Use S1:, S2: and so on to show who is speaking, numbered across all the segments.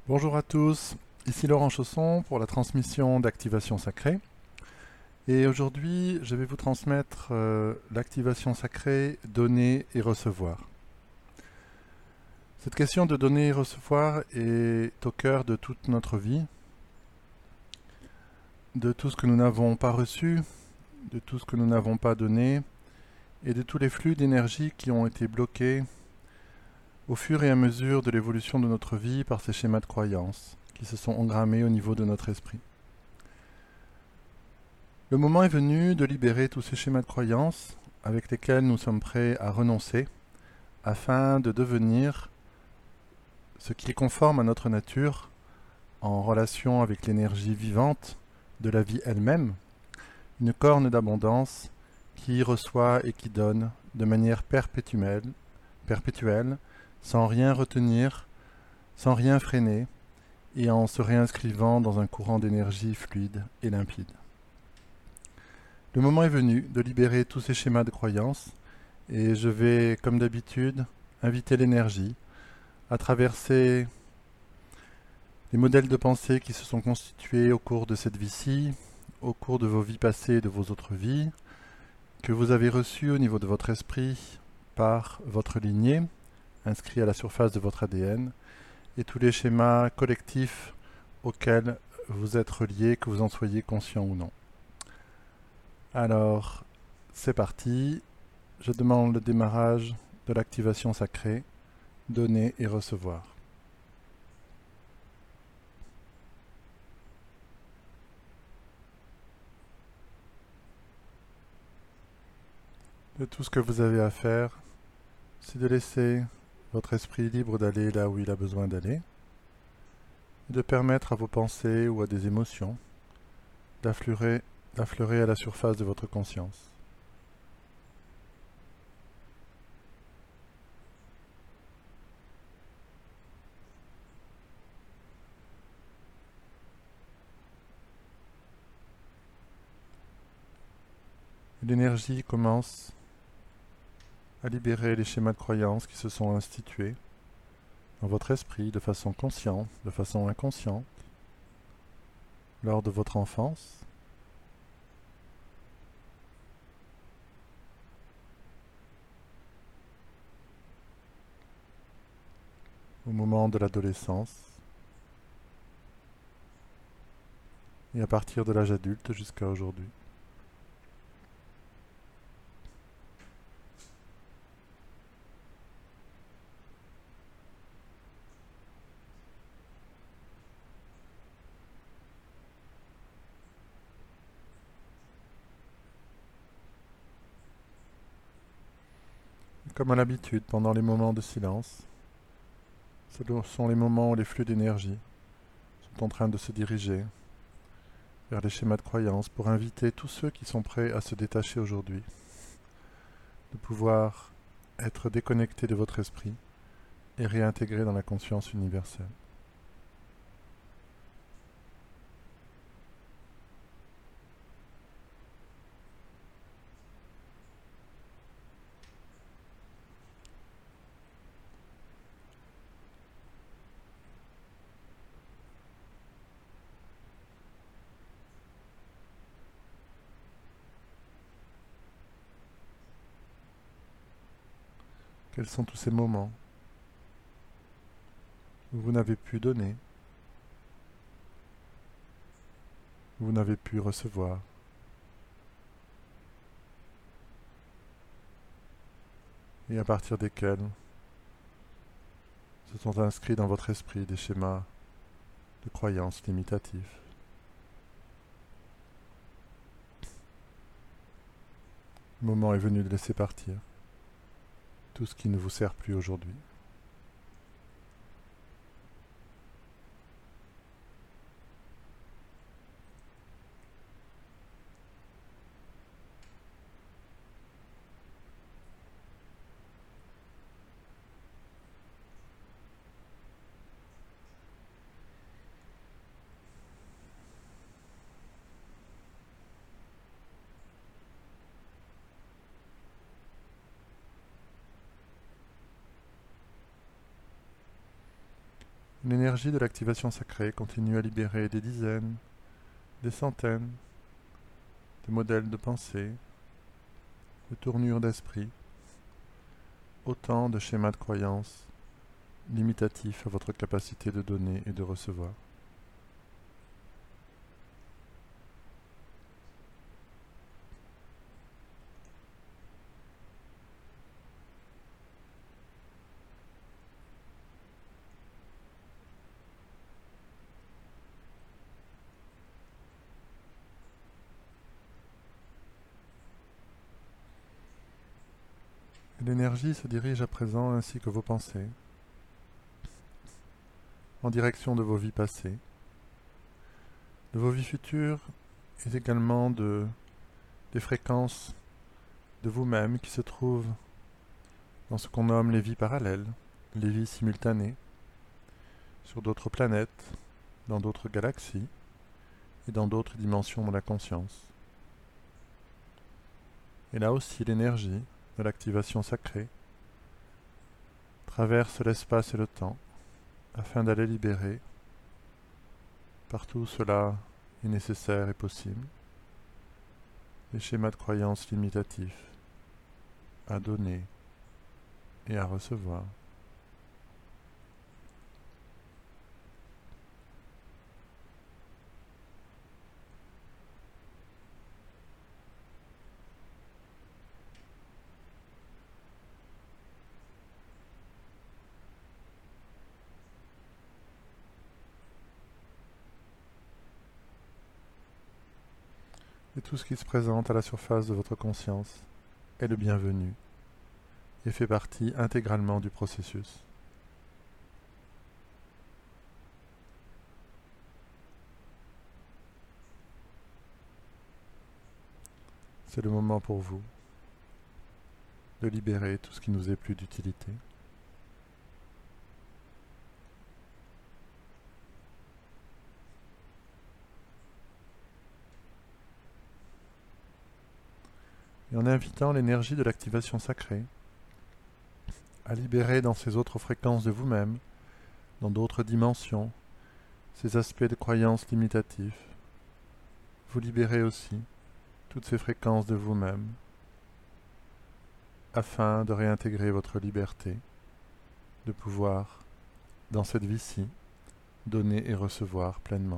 S1: Bonjour à tous, ici Laurent Chausson pour la transmission d'Activation Sacrée. Et aujourd'hui, je vais vous transmettre l'activation sacrée donner et recevoir. Cette question de donner et recevoir est au cœur de toute notre vie, de tout ce que nous n'avons pas reçu, de tout ce que nous n'avons pas donné, et de tous les flux d'énergie qui ont été bloqués au fur et à mesure de l'évolution de notre vie par ces schémas de croyances qui se sont engrammés au niveau de notre esprit. Le moment est venu de libérer tous ces schémas de croyances avec lesquels nous sommes prêts à renoncer afin de devenir ce qui est conforme à notre nature en relation avec l'énergie vivante de la vie elle-même, une corne d'abondance qui reçoit et qui donne de manière perpétuelle, sans rien retenir, sans rien freiner et en se réinscrivant dans un courant d'énergie fluide et limpide. Le moment est venu de libérer tous ces schémas de croyances et je vais, comme d'habitude, inviter l'énergie à traverser les modèles de pensée qui se sont constitués au cours de cette vie-ci, au cours de vos vies passées et de vos autres vies, que vous avez reçus au niveau de votre esprit par votre lignée, inscrit à la surface de votre ADN, et tous les schémas collectifs auxquels vous êtes reliés, que vous en soyez conscient ou non. Alors, c'est parti. Je demande le démarrage de l'activation sacrée, donner et recevoir. De tout ce que vous avez à faire, c'est de laisser votre esprit libre d'aller là où il a besoin d'aller, et de permettre à vos pensées ou à des émotions d'affleurer à la surface de votre conscience. L'énergie commence à libérer les schémas de croyances qui se sont institués dans votre esprit de façon consciente, de façon inconsciente, lors de votre enfance, au moment de l'adolescence, et à partir de l'âge adulte jusqu'à aujourd'hui. Comme à l'habitude, pendant les moments de silence, ce sont les moments où les flux d'énergie sont en train de se diriger vers les schémas de croyance pour inviter tous ceux qui sont prêts à se détacher aujourd'hui, de pouvoir être déconnectés de votre esprit et réintégrés dans la conscience universelle. Quels sont tous ces moments où vous n'avez pu donner, où vous n'avez pu recevoir, et à partir desquels se sont inscrits dans votre esprit des schémas de croyances limitatifs. Le moment est venu de laisser partir tout ce qui ne vous sert plus aujourd'hui. L'énergie de l'activation sacrée continue à libérer des dizaines, des centaines de modèles de pensée, de tournures d'esprit, autant de schémas de croyances limitatifs à votre capacité de donner et de recevoir. L'énergie se dirige à présent, ainsi que vos pensées, en direction de vos vies passées, de vos vies futures et également des fréquences de vous-même qui se trouvent dans ce qu'on nomme les vies parallèles, les vies simultanées, sur d'autres planètes, dans d'autres galaxies et dans d'autres dimensions de la conscience. Et là aussi l'énergie de l'activation sacrée traverse l'espace et le temps afin d'aller libérer, partout où cela est nécessaire et possible, les schémas de croyances limitatifs à donner et à recevoir. Et tout ce qui se présente à la surface de votre conscience est le bienvenu et fait partie intégralement du processus. C'est le moment pour vous de libérer tout ce qui nous est plus d'utilité. Et en invitant l'énergie de l'activation sacrée à libérer dans ces autres fréquences de vous-même, dans d'autres dimensions, ces aspects de croyances limitatifs, vous libérez aussi toutes ces fréquences de vous-même afin de réintégrer votre liberté, de pouvoir, dans cette vie-ci, donner et recevoir pleinement.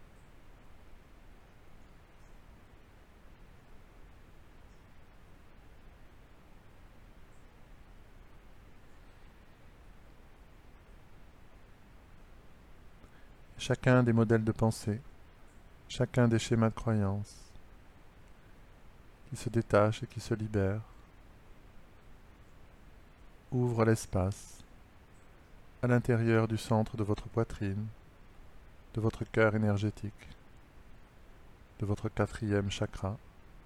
S1: Chacun des modèles de pensée, chacun des schémas de croyance qui se détachent et qui se libèrent, ouvre l'espace à l'intérieur du centre de votre poitrine, de votre cœur énergétique, de votre 4e chakra.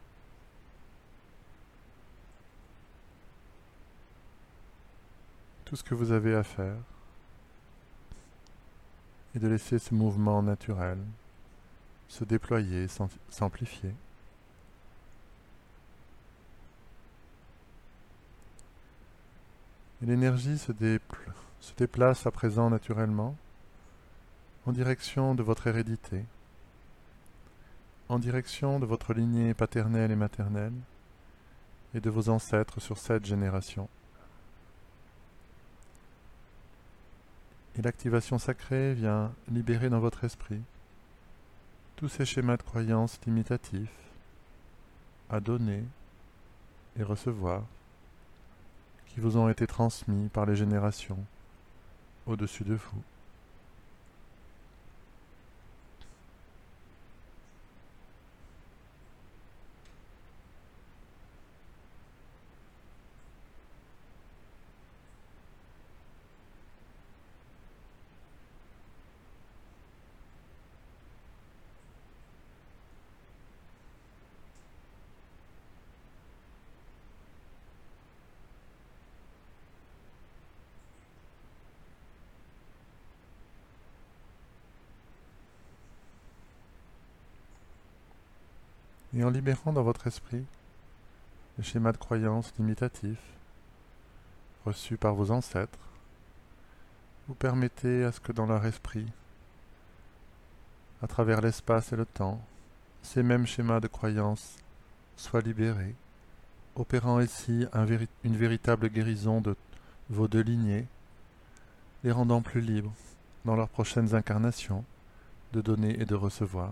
S1: Tout ce que vous avez à faire est de laisser ce mouvement naturel se déployer, s'amplifier. Et l'énergie se déplace à présent naturellement en direction de votre hérédité, en direction de votre lignée paternelle et maternelle et de vos ancêtres sur 7 générations. Et l'activation sacrée vient libérer dans votre esprit tous ces schémas de croyances limitatifs à donner et recevoir qui vous ont été transmis par les générations au-dessus de vous. Et en libérant dans votre esprit les schémas de croyances limitatifs reçus par vos ancêtres, vous permettez à ce que dans leur esprit, à travers l'espace et le temps, ces mêmes schémas de croyance soient libérés, opérant ici une véritable guérison de vos deux lignées, les rendant plus libres dans leurs prochaines incarnations de donner et de recevoir.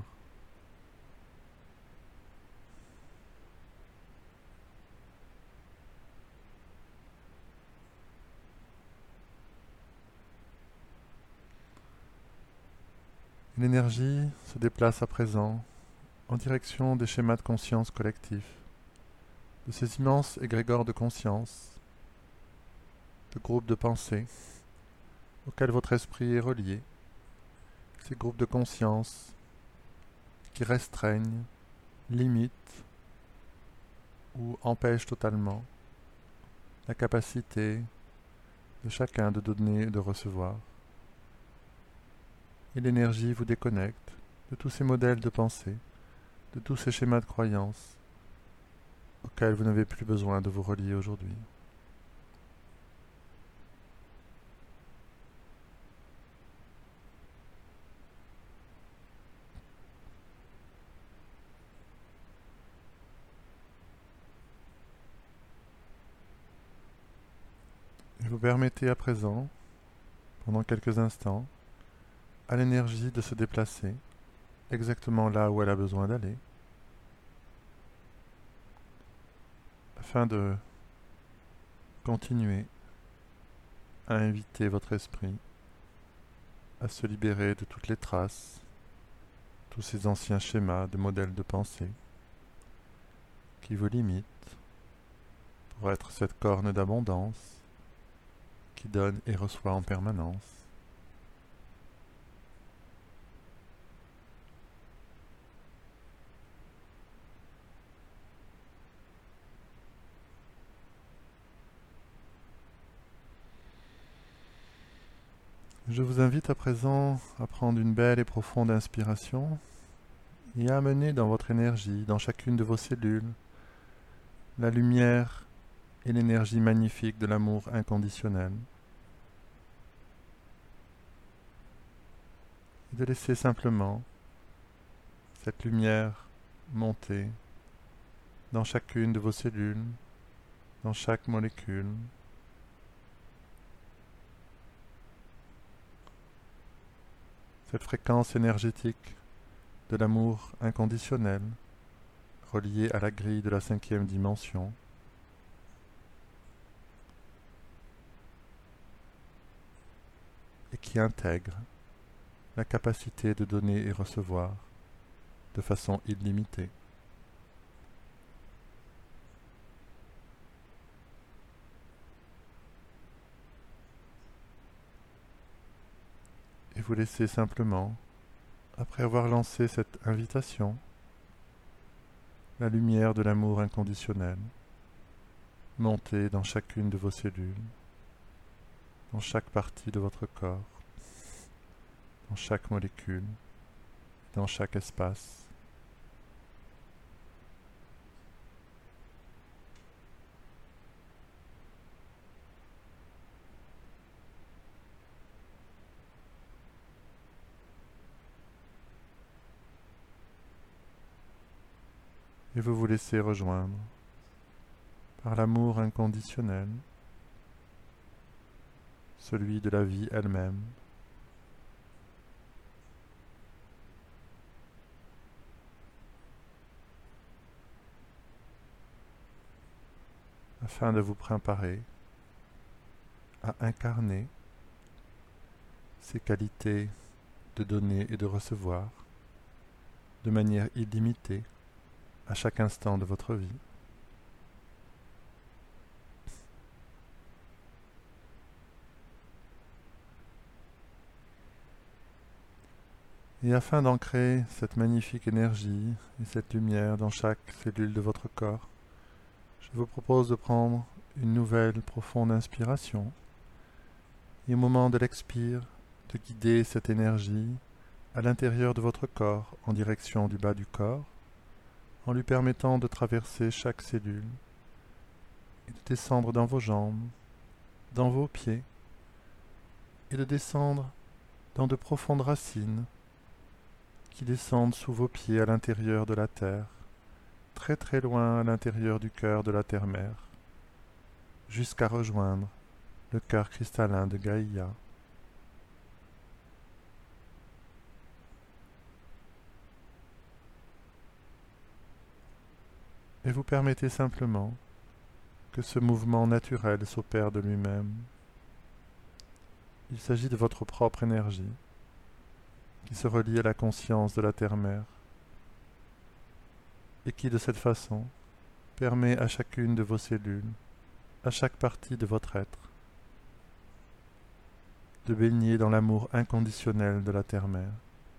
S1: L'énergie se déplace à présent en direction des schémas de conscience collectifs, de ces immenses égrégores de conscience, de groupes de pensée auxquels votre esprit est relié, ces groupes de conscience qui restreignent, limitent ou empêchent totalement la capacité de chacun de donner et de recevoir. Et l'énergie vous déconnecte de tous ces modèles de pensée, de tous ces schémas de croyance auxquels vous n'avez plus besoin de vous relier aujourd'hui. Et vous permettez à présent, pendant quelques instants, à l'énergie de se déplacer exactement là où elle a besoin d'aller, afin de continuer à inviter votre esprit à se libérer de toutes les traces, tous ces anciens schémas de modèles de pensée qui vous limitent pour être cette corne d'abondance qui donne et reçoit en permanence. Je vous invite à présent à prendre une belle et profonde inspiration et à amener dans votre énergie, dans chacune de vos cellules, la lumière et l'énergie magnifique de l'amour inconditionnel. Et de laisser simplement cette lumière monter dans chacune de vos cellules, dans chaque molécule. Cette fréquence énergétique de l'amour inconditionnel, reliée à la grille de la 5e dimension, et qui intègre la capacité de donner et recevoir de façon illimitée. Et vous laissez simplement, après avoir lancé cette invitation, la lumière de l'amour inconditionnel monter dans chacune de vos cellules, dans chaque partie de votre corps, dans chaque molécule, dans chaque espace. Et vous vous laissez rejoindre par l'amour inconditionnel, celui de la vie elle-même, afin de vous préparer à incarner ces qualités de donner et de recevoir de manière illimitée à chaque instant de votre vie. Et afin d'ancrer cette magnifique énergie et cette lumière dans chaque cellule de votre corps, je vous propose de prendre une nouvelle profonde inspiration et au moment de l'expire, de guider cette énergie à l'intérieur de votre corps en direction du bas du corps, en lui permettant de traverser chaque cellule et de descendre dans vos jambes, dans vos pieds, et de descendre dans de profondes racines qui descendent sous vos pieds à l'intérieur de la terre, très très loin à l'intérieur du cœur de la terre-mère, jusqu'à rejoindre le cœur cristallin de Gaïa. Et vous permettez simplement que ce mouvement naturel s'opère de lui-même. Il s'agit de votre propre énergie qui se relie à la conscience de la terre-mère et qui, de cette façon, permet à chacune de vos cellules, à chaque partie de votre être, de baigner dans l'amour inconditionnel de la terre-mère.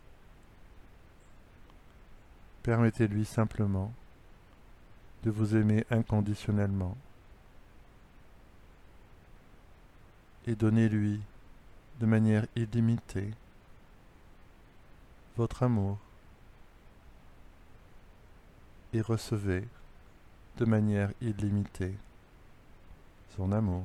S1: Permettez-lui simplement de vous aimer inconditionnellement et donnez-lui de manière illimitée votre amour et recevez de manière illimitée son amour.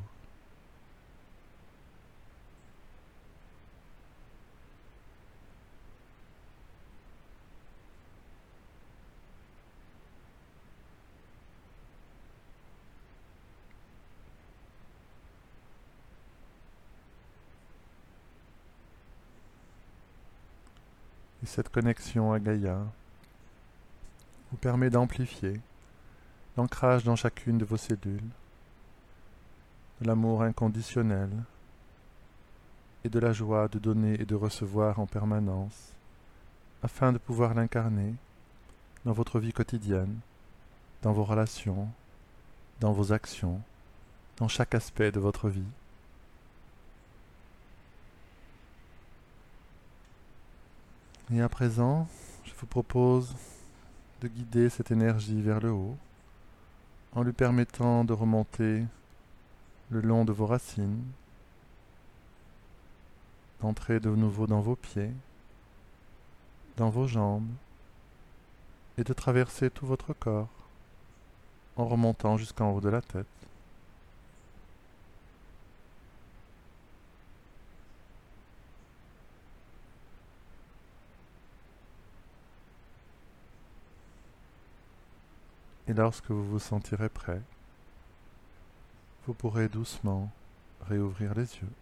S1: Et cette connexion à Gaïa vous permet d'amplifier l'ancrage dans chacune de vos cellules, de l'amour inconditionnel et de la joie de donner et de recevoir en permanence, afin de pouvoir l'incarner dans votre vie quotidienne, dans vos relations, dans vos actions, dans chaque aspect de votre vie. Et à présent, je vous propose de guider cette énergie vers le haut, en lui permettant de remonter le long de vos racines, d'entrer de nouveau dans vos pieds, dans vos jambes, et de traverser tout votre corps, en remontant jusqu'en haut de la tête. Et lorsque vous vous sentirez prêt, vous pourrez doucement réouvrir les yeux.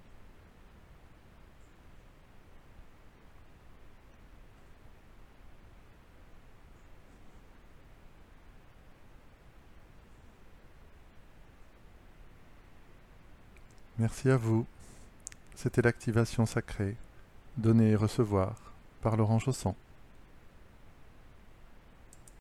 S1: Merci à vous. C'était l'activation sacrée, donner et recevoir, par Laurent Chausson.